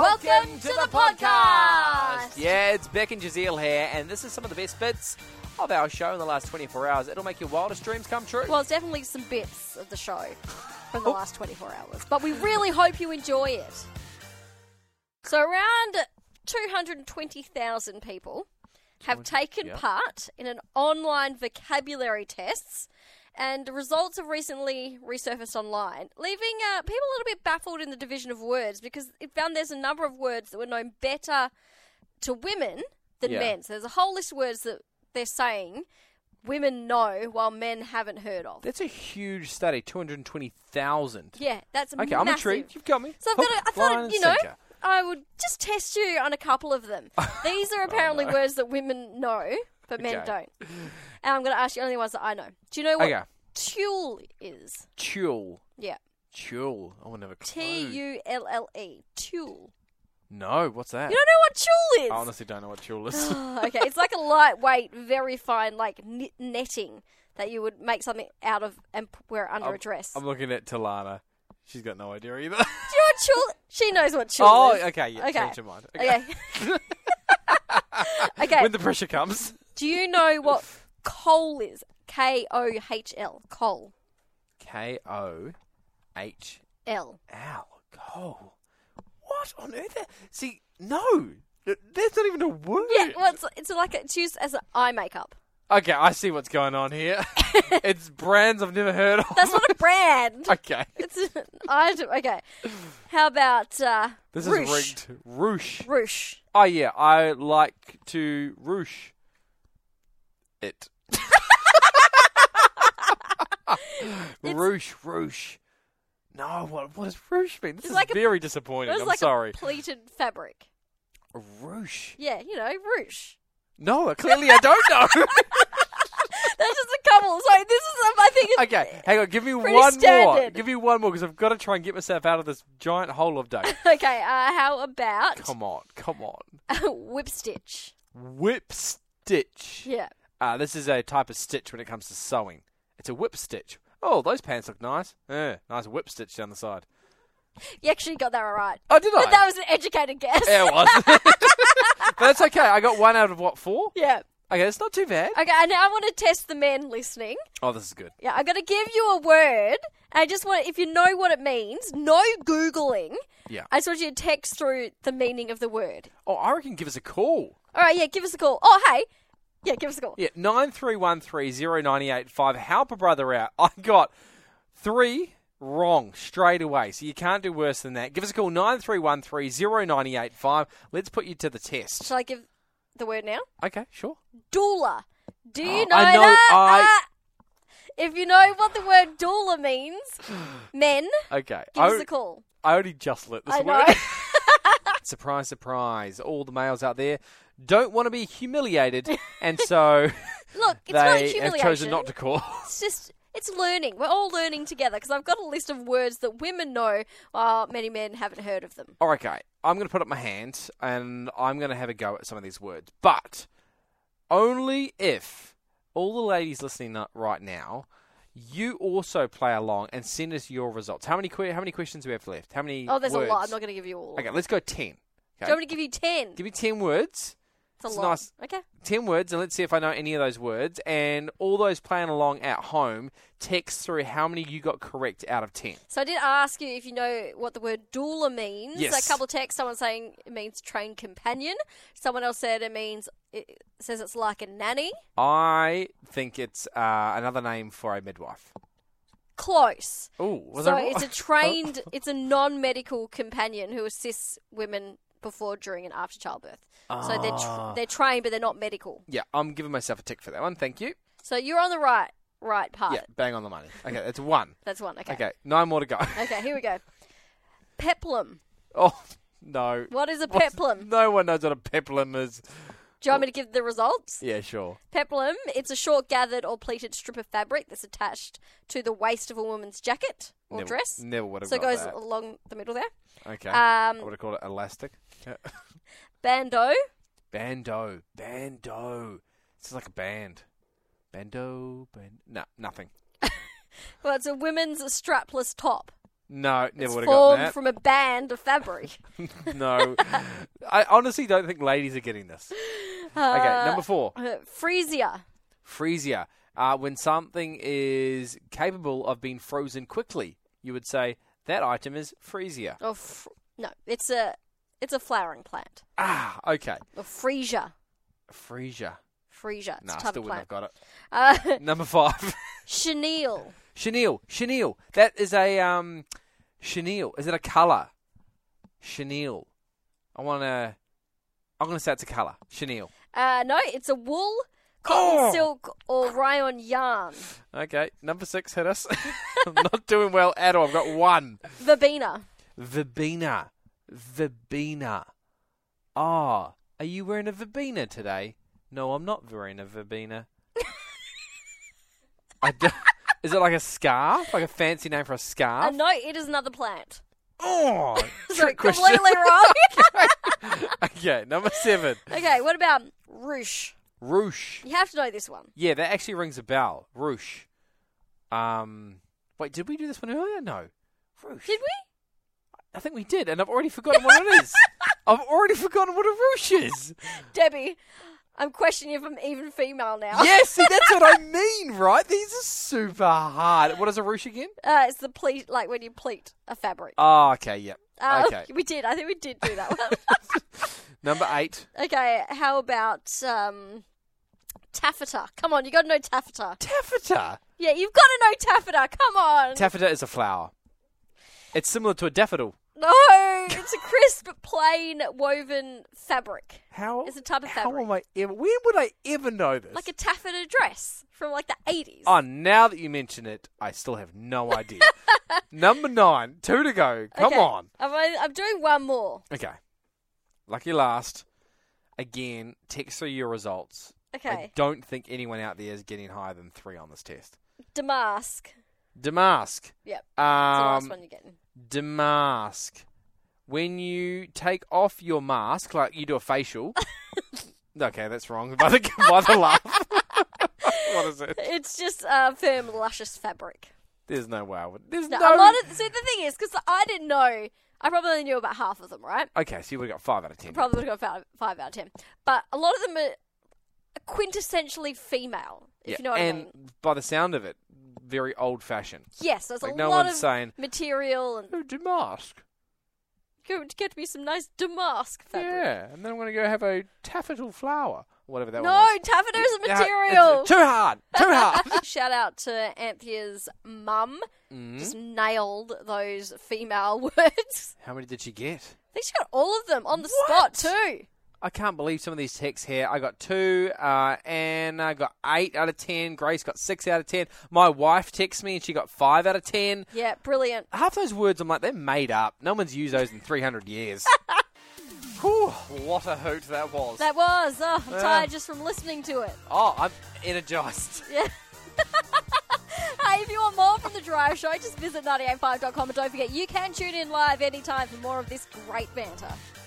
Welcome to the podcast! Yeah, it's Beck and Jazeel here, and this is some of the best bits of our show in the last 24 hours. It'll make your wildest dreams come true. Well, it's definitely some bits of the show from the last 24 hours, but we really hope you enjoy it. So around 220,000 people have taken part in an online vocabulary tests, and the results have recently resurfaced online, leaving people a little bit baffled in the division of words, because it found there's a number of words that were known better to women than men. So there's a whole list of words that they're saying women know while men haven't heard of. That's a huge study, 220,000. Yeah, that's okay, massive. I'm intrigued. You've got me. So I thought, I would just test you on a couple of them. These are apparently words that women know, but men don't. And I'm going to ask you only ones that I know. Do you know what tulle is? Tulle. Yeah. Tulle. I would never clue. Tulle. Tulle. No, what's that? You don't know what tulle is? I honestly don't know what tulle is. Okay, it's like a lightweight, very fine, like netting that you would make something out of and wear under a dress. I'm looking at Talana. She's got no idea either. Do you know what tulle? She knows what tulle is. Oh, okay. Yeah, change your mind. Okay. Okay. When the pressure comes. Do you know what coal is? Kohl. Coal. Kohl. L. Coal. What on earth? See, no. That's not even a word. Yeah, well, it's used as an eye makeup. Okay, I see what's going on here. It's brands I've never heard of. That's not a brand. Okay. It's an item. Okay. How about this Roosh? is rigged. Roosh. Roosh. Oh, yeah. I like to roosh it. Roosh. No, what does roosh mean? This is like very disappointing. I'm sorry. It's like a pleated fabric. A roosh? Yeah, roosh. No, clearly I don't know. There's just a couple. So this is, I think it's okay, hang on. Give me one more. Give me one more, because I've got to try and get myself out of this giant hole of dough. Okay, how about... Come on. Whip stitch. Whip stitch. Yeah. This is a type of stitch when it comes to sewing. It's a whip stitch. Oh, those pants look nice. Nice whip stitch down the side. You actually got that right. Oh, did I? But that was an educated guess. Yeah, it was. But that's okay. I got 1 out of, 4? Yeah. Okay, that's not too bad. Okay, and now I want to test the men listening. Oh, this is good. Yeah, I'm going to give you a word. I just want, if you know what it means, no Googling. Yeah. I just want you to text through the meaning of the word. Oh, I reckon give us a call. All right, yeah, give us a call. Oh, hey. Yeah, give us a call. Yeah, 93130985. Help a brother out. I got 3 wrong straight away, so you can't do worse than that. Give us a call, 93130985. Let's put you to the test. Shall I give the word now? Okay, sure. Doula. Do you know I know, that? If you know what the word doula means, men, okay, give us a call. I only just lit this I word. know. Surprise, surprise. All the males out there don't want to be humiliated, and so look, it's not they humiliation. have chosen not to call. It's learning. We're all learning together, because I've got a list of words that women know while many men haven't heard of them. Oh, okay, I'm going to put up my hand, and I'm going to have a go at some of these words, but only if all the ladies listening right now, you also play along and send us your results. How many questions do we have left? How many there's words? A lot. I'm not going to give you all. Okay, let's go 10. Okay? Do you want me to give you 10? Give me 10 words. It's a lot. Nice. Okay. 10 words, and let's see if I know any of those words. And all those playing along at home, text through how many you got correct out of 10. So I did ask you if you know what the word doula means. Yes. A couple of texts, someone saying it means trained companion. Someone else said it says it's like a nanny. I think it's another name for a midwife. Close. Oh, was so that right? it's a trained, it's a non-medical companion who assists women before, during, and after childbirth. So they're trained, but they're not medical. Yeah, I'm giving myself a tick for that one. Thank you. So you're on the right path. Yeah, bang on the money. Okay, that's 1. That's 1. Okay. Okay, 9 more to go. Okay, here we go. Peplum. Oh, no. What is a peplum? No one knows what a peplum is. Do you want me to give the results? Yeah, sure. Peplum, it's a short gathered or pleated strip of fabric that's attached to the waist of a woman's jacket or dress. Never would have So it got goes that. along the middle there. Okay. I would have called it elastic. Bandeau. Bandeau. It's like a band. Bandeau. No, nothing. Well, it's a women's strapless top. No, never It's would have gotten formed that. from a band of fabric. No. I honestly don't think ladies are getting this. Okay, number 4. Freesia. Freesia. When something is capable of being frozen quickly, you would say that item is freesia. Oh, no, it's a flowering plant. Okay. Or freesia. Freesia. Freesia. It's Nah, a type still of wouldn't plant. have got it. Number 5. Chenille. Chenille. That is a chenille. Is it a colour? Chenille. I'm gonna say it's a colour. Chenille. No, it's a wool, cotton, silk, or rayon yarn. Okay, number 6 hit us. I'm not doing well at all. I've got 1. Verbena. Verbena. Are you wearing a verbena today? No, I'm not wearing a verbena. Is it like a scarf? Like a fancy name for a scarf? No, it is another plant. Oh, So trick question. completely wrong. Okay, number 7. Okay, what about ruche? Ruche. You have to know this one. Yeah, that actually rings a bell. Ruche. Wait, did we do this one earlier? No. Ruche. Did we? I think we did, and I've already forgotten what it is. I've already forgotten what a ruche is. Debbie, I'm questioning if I'm even female now. Yes, see, that's what I mean, right? These are super hard. What is a ruche again? It's the pleat, like when you pleat a fabric. Oh, okay, yep. Okay. We did. I think we did do that one. Number 8. Okay, how about taffeta? Come on, you got to know taffeta. Taffeta. Yeah, you've got to know taffeta. Come on. Taffeta is a flower. It's similar to a daffodil. No, it's a crisp, plain, woven fabric. How? It's a type of How fabric. am I ever? When would I ever know this? Like a taffeta dress from like the 80s. Oh, now that you mention it, I still have no idea. Number 9. 2 to go. Come Okay, on. I'm doing one more. Okay. Lucky last. Again, text through your results. Okay. I don't think anyone out there is getting higher than 3 on this test. Damask. Damask. Yep. That's the last one you're getting. Damask. When you take off your mask, like you do a facial. Okay, that's wrong. By the laugh. What is it? It's just firm, luscious fabric. There's no way I would. There's No, no. a lot of. See, the thing is, because I didn't know, I probably only knew about half of them, right? Okay, so you would have got 5 out of 10. Probably would have got 5 out of 10. But a lot of them are quintessentially female, if you know what I mean. And by the sound of it, very old-fashioned. Yes, there's Like a no lot one's of saying, material and "Oh, damask." get me some nice damask fabric. Yeah, and then I'm going to go have a taffetal flower, whatever that one No, was. taffeta is a Yeah, material. it's too hard. Too hard. Shout out to Anthea's mum. Just nailed those female words. How many did she get? I think she got all of them on the spot too. I can't believe some of these texts here. I got 2, Anna got 8 out of 10, Grace got 6 out of 10. My wife texted me and she got 5 out of 10. Yeah, brilliant. Half those words, I'm like, they're made up. No one's used those in 300 years. Whew, what a hoot that was. That was. Oh, I'm Yeah. tired just from listening to it. Oh, I'm energised. Yeah. Hey, if you want more from The Drive Show, just visit 985.com and don't forget you can tune in live anytime for more of this great banter.